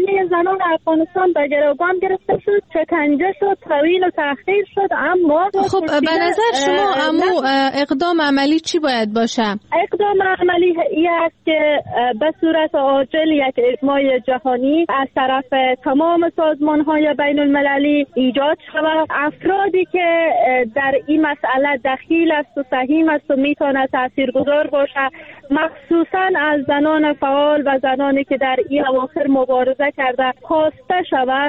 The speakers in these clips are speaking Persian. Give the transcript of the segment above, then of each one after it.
همه زنان افغانستان به گروگان گرفته شد، شکنجه شد، طویل و تحقیر شد. اما خب به نظر شما اقدام عملی چی باید باشه؟ اقدام عملی این است که به صورت عاجل یک اجماع جهانی از طرف تمام سازمان‌های بین المللی ایجاد شود. افرادی که در این مسئله دخیل است و سهیم است و میتونه تاثیرگذار باشه، مخصوصا از زنان فعال و زنانی که در این اواخر مبارزه کرده خواسته شود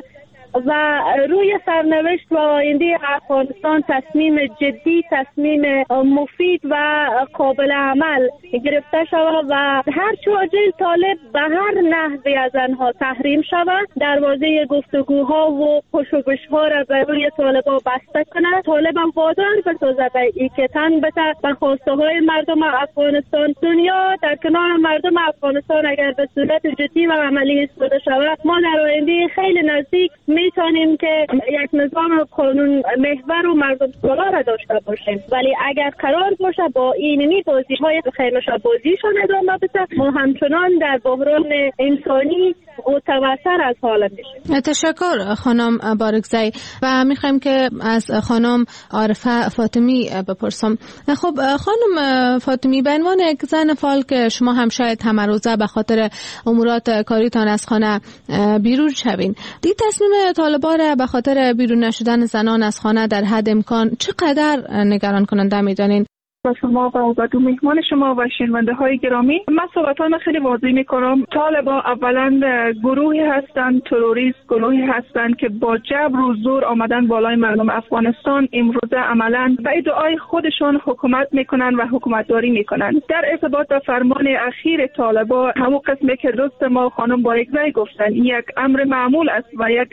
و روی سرنوشت و آینده افغانستان تصمیم جدی، تصمیم مفید و قابل عمل گرفته شود و هر چاجل طالب به هر نحوی از آنها تحریم شود، دروازه گفتگوها و پشوبش‌ها را به روی طالبان بسته کنند. طالبان وادار بسازد که تن بده به خواسته های مردم افغانستان. دنیا در کنار مردم افغانستان اگر به صورت جدی و عملی استفاده شود، ما در آینده خیلی نزدیک میتونیم که یک نظام قانون محور و مردم سالار را داشته باشیم. ولی اگر قرار باشه با اینمی بازی‌های خیرمشا بازیشون ادامه بده، ما همچنان در بحران انسانی متوتر از حال میشیم. تشکر خانم بارگزی. و میخوایم که از خانم عارفه فاطمی بپرسم. خب خانم فاطمی، به عنوان یک زن فعال که شما هم شاید همه روزه به خاطر امورات کاریتان از خانه بیرون شوین، دی تصمیم طالبان را به خاطر بیرون نشدن زنان از خانه در حد امکان چقدر نگران کننده میدانین؟ با شما و دو مهمان شما و شنونده های گرامی، من صحبتان خیلی واضح میکنم. طالبان اولا گروهی هستند، تروریست گروهی هستند که با جبر و زور آمدن بالای مردم افغانستان. امروزه عملا به ادعای خودشون حکومت میکنن و حکومتداری میکنن. در ارتباط با فرمان اخیر طالبان، همون قسمی که دوست ما خانم بارگزی گفتن، یک امر معمول است و یک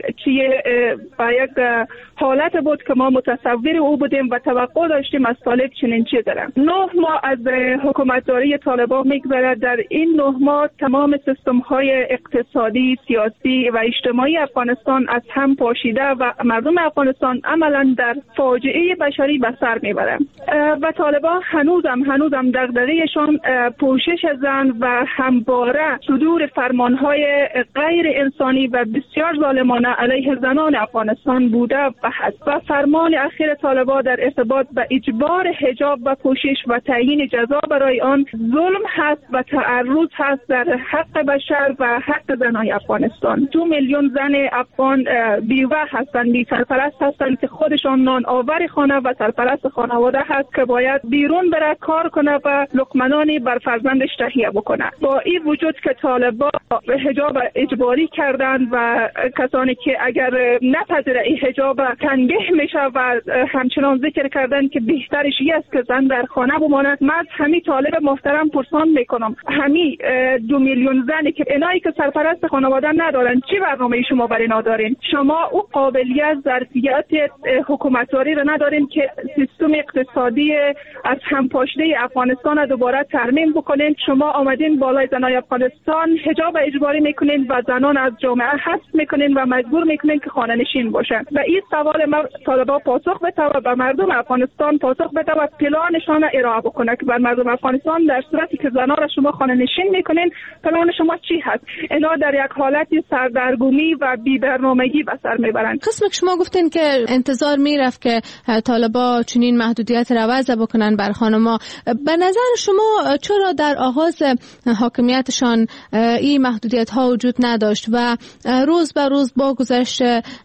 حالت بود که ما متصور او بودیم و توقع داشتیم از طالب چنین چیزی. 9 ماه از حکومتداری طالبان میگذرد. در این 9 ماه تمام سیستم های اقتصادی، سیاسی و اجتماعی افغانستان از هم پاشیده و مردم افغانستان عملا در فاجعه بشری به سر میبرند و طالبان هنوزم دغدغه‌شان پوشش زن و همواره صدور فرمانهای غیر انسانی و بسیار ظالمانه علیه زنان افغانستان بوده و هست. و فرمان اخیر طالبان در ارتباط به اجبار حجاب و پوشش و تعیین جزا برای آن ظلم هست و تعرض هست در حق بشر و حق زنان افغانستان. 2 میلیون زن افغان بیوه هستند، بی سرپرست هستند که خودشان نان آور خانه و سرپرست خانواده هست که باید بیرون بره کار کنه و لقمه‌نانی بر فرزندش تهیه بکنه. با این وجود که طالبان حجاب اجباری کردند و کسانی که اگر نپذیره این حجاب تنبیه میشه و همچنان ذکر کردن که بهترش است که زن در خانه بماند. من از همین طالب محترم پرسان میکنم، همین 2 میلیون زنی که اینایی که سرپرست خانواده ندارن، چی برنامه شما برای اینا دارین؟ شما او قابلیت ظرفیت حکومتداری رو ندارین که سیستم اقتصادی از هم پاشیده افغانستان رو دوباره ترمیم بکنین. شما آمدین بالای زنای افغانستان حجاب اجباری میکنین و زنان از جامعه حذف میکنین و مجبور میکنین که خانه نشین باشن. و این سوال ما طالبان پاسخ بده و مردم افغانستان پاسخ بده و پلانشان ارائه بکنه که بر مردم افغانستان در صورتی که زنان را شما خانه نشین میکنین، پلان شما چی هست؟ اینا در یک حالتی سردرگمی و بی برنامگی به سر میبرند. قسم که شما گفتین که انتظار میرفت که طالبان چنین محدودیت را وضع بکنن بر خانم‌ها، به نظر شما چرا در آغاز حاکمیتشان این محدودیت ها وجود نداشت و روز به روز با گذشت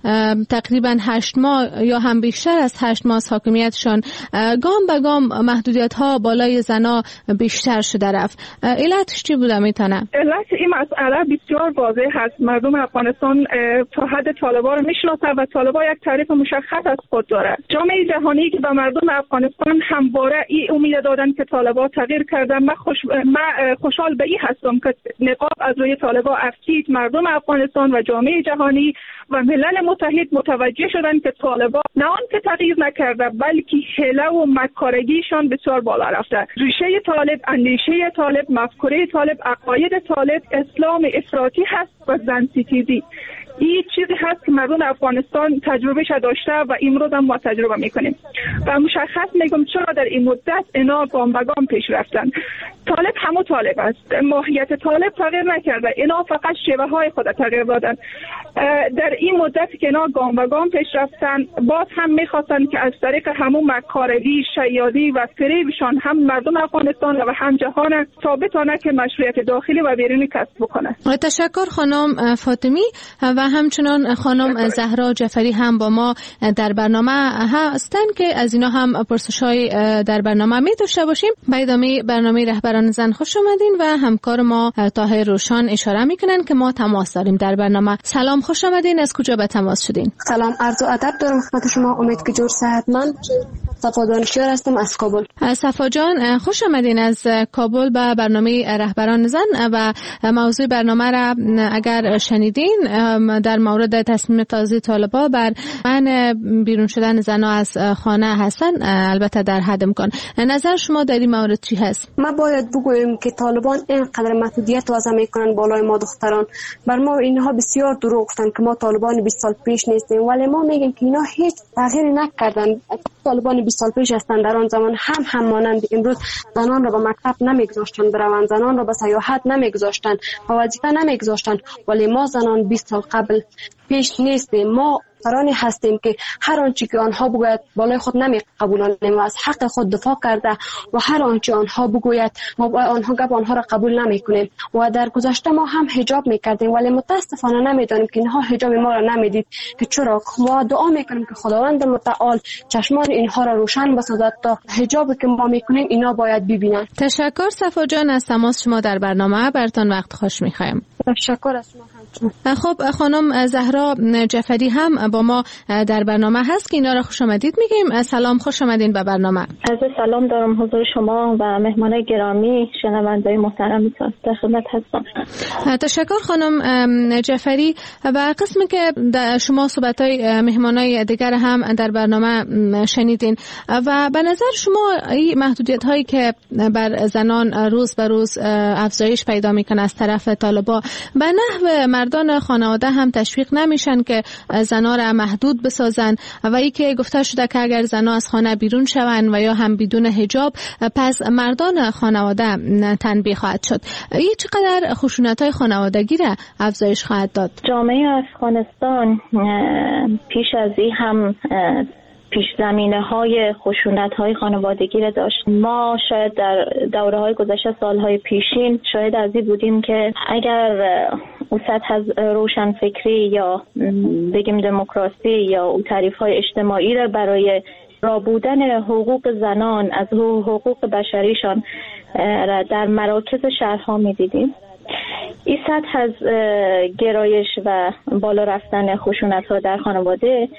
تقریبا 8 ماه یا هم بیشتر از 8 ماه از حاکمیتشان گام به گام محدودیت ها بالای زنا بیشتر شده رفت؟ علتش چی بوده میتونه؟ علت این مسئله بسیار واضح هست. مردم افغانستان تا حد طالبان رو میشناسه و طالبان یک تعریف مشخص از خود داره. جامعه جهانی که به مردم افغانستان همواره این امید دادن که طالبان تغییر کردن. من خوشحال به این هستم که نقاب از روی طالبان افکید. مردم افغانستان و جامعه جهانی و ملل متحد متوجه شدن که طالبان نه آنکه تغییر نکرده بلکه حیله و مکارگیشان بسیار بالا رفته. ریشه طالب، اندیشه طالب، مفکوره طالب، عقاید طالب اسلام افراطی هست و زن ستیزی. این چیزی هست که مردم افغانستان تجربهش داشته و امروز هم ما تجربه میکنیم و مشخص میگم چرا در این مدت اینا گام به گام پیش رفتن. طالب همون طالب است، ماهیت طالب تغییر نکرده، اینا فقط شیوه های خود تغییر دادن. در این مدت که اینا گام به گام پیش رفتن باز هم میخواستن که از طریق همون مکارگی، شیادی و فریبشان هم مردم افغانستان و هم جهان ثابتانه که مشروعیت داخلی و بیرونی کسب بکنه. تشکر خانم فاطمی و همچنان خانم زهرا جعفری هم با ما در برنامه هستند که از اینا هم پرسش‌های در برنامه می داشته باشیم. به ادامه برنامه رهبران زن خوش آمدین و همکار ما طاهر روشان اشاره میکنن که ما تماس داریم در برنامه. سلام، خوش آمدین. از کجا به تماس شدین؟ سلام، عرض و ادب دارم خدمت شما. امید که جور صحت. من صفا دانشیار هستم از کابل. صفا جان خوش آمدین از کابل به برنامه رهبران زن و موضوع برنامه را اگر شنیدین در مورد تصمیم تازه طالبان بر منع بیرون شدن زنها از خانه هستن، البته در حد امکان. نظر شما در این مورد چی هست؟ ما باید بگوییم که طالبان اینقدر محدودیت وضع میکنن بالای ما دختران. بر ما اینها بسیار دروغ گفتن که ما طالبان 20 سال پیش نیستیم، ولی ما میگیم که اینا هیچ تغییری نکردن. طالبان 20 سال پیش هستند، در آن زمان هم مانند امروز زنان را به مکتب نمیگذاشتن بروند، زنان را به سیاحت نمیگذاشتن، به وظیفه نمیگذاشتن، ولی ما زنان 20 سال قبل پیش نیستیم. ما فرانی هستیم که هر آنچه که آنها بگوید بالای خود نمیقبولانیم و از حق خود دفاع کرده و هر آنچه آنها بگوید ما با آنها گپ آنها را قبول نمیکنیم. و در گذشته ما هم حجاب میکردیم ولی متاسفانه نمیدانیم که اینها حجاب ما را نمیدید که چرا. ما دعا میکنیم که خداوند متعال چشمان اینها را روشن بسازد تا حجابی که ما میکنیم اینا باید ببینن. تشکر صفا جان از تماس شما در برنامه. براتون وقت خوش میخوایم. تشکر از شما. خب خانم زهرا جعفری هم با ما در برنامه هست که اینا را خوش آمدید میگیم. سلام، خوش آمدین به برنامه. عرض سلام دارم حضور شما و مهمان گرامی، شنونده‌های محترم در خدمت هستم. تشکر خانم جعفری. و قسمی که شما صحبت‌های مهمانای دیگر هم در برنامه شنیدین و به نظر شما این محدودیت هایی که بر زنان روز به روز افزایش پیدا میکنه از طرف طالبان به نحو مردان خانواده هم تشویق نمیشن که زنها را محدود بسازن و ای که گفته شده که اگر زنها از خانه بیرون شوند و یا هم بدون حجاب پس مردان خانواده تنبیه خواهد شد. این چقدر خشونت‌های خانوادگی را افزایش خواهد داد؟ جامعه افغانستان پیش از این هم پیش زمینه های خشونت های خانوادگی را داشت. ما شاید در دوره های گذشته سالهای پیشین شاید از این بودیم که اگر او سطح از روشنفکری یا بگیم دموکراسی یا او تعریف های اجتماعی را برای رابودن حقوق زنان از حقوق بشریشان را در مراکز شهرها می دیدیم، این سطح از گرایش و بالا رفتن خشونت ها در خانواده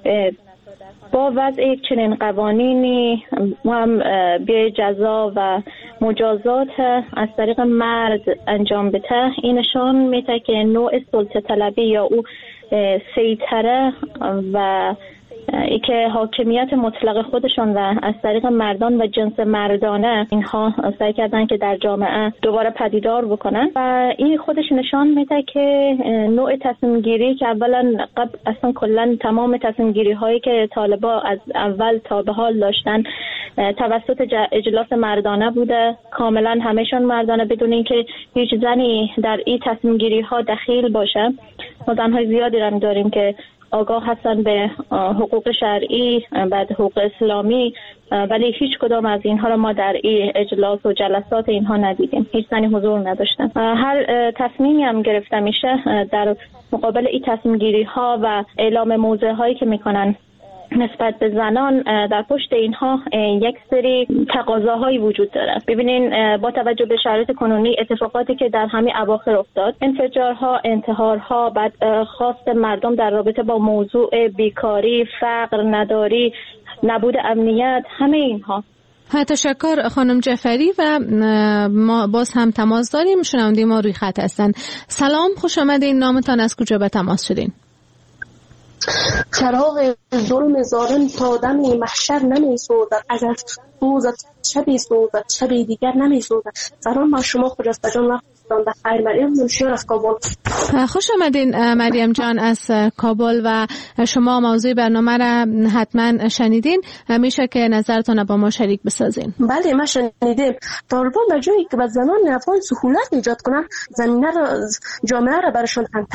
با وضع یک چنین قوانینی هم به جزا و مجازات از طریق مرد انجام بده، این نشان میده که نوع سلطه طلبی یا او سیطره و ای که حاکمیت مطلق خودشان و از طریق مردان و جنس مردانه اینها سعی کردن که در جامعه دوباره پدیدار بکنن و این خودش نشان میده که نوع تصمیم گیری که اولا اصلا کلا تمام تصمیم گیری هایی که طالبان از اول تا به حال داشتن توسط اجلاس مردانه بوده، کاملا همهشون مردانه بدون اینکه هیچ زنی در این تصمیم گیری ها دخیل باشه. ما زنهای زیادی هم داریم که آگاه هستن به حقوق شرعی، بعد حقوق اسلامی، ولی هیچ کدام از اینها را ما در این اجلاس و جلسات اینها ندیدیم. هیچ زنی حضور نداشتن. هر تصمیمی هم گرفته میشه در مقابل این تصمیم گیری ها و اعلام موضع هایی که میکنن نسبت به زنان، در پشت اینها یک سری تقاضاهایی وجود داره. ببینین با توجه به شرایط کنونی اتفاقاتی که در همین اواخر افتاد، انفجارها، انتحارها، بعد خواست مردم در رابطه با موضوع بیکاری، فقر، نداری، نبود امنیت، همه اینها. تشکر خانم جعفری و ما باز هم تماس داریم. شنونده ما روی خط هستن. سلام، خوش آمدین. نامتان از کجا به تماس شدین؟ چراغ ظلم ظالم تا دم محشر نمی سوزد، اگر سوزد شبی سوزد شبی دیگر نمی سوزد. سلام بر شما خجسته جان، وقت بازگرداند. خیر مریم منشیار از کابل. خوش آمدین مریم جان از کابل و شما موضوع برنامه را حتما شنیدین. میشه که نظرتان با ما شریک بسازین؟ بله ما شنیدیم. طالبان به جایی که به زنان افغان سهولت ایجاد کنن، زمینه را جامعه را برشان